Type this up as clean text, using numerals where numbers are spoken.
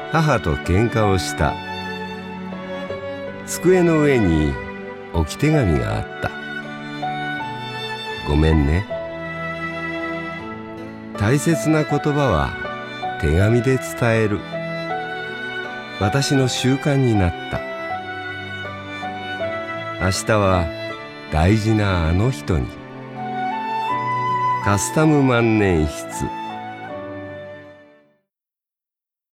母と喧嘩をした。机の上に置き手紙があった。ごめんね。大切な言葉は手紙で伝える。私の習慣になった。明日は大事なあの人に。カスタム万年筆。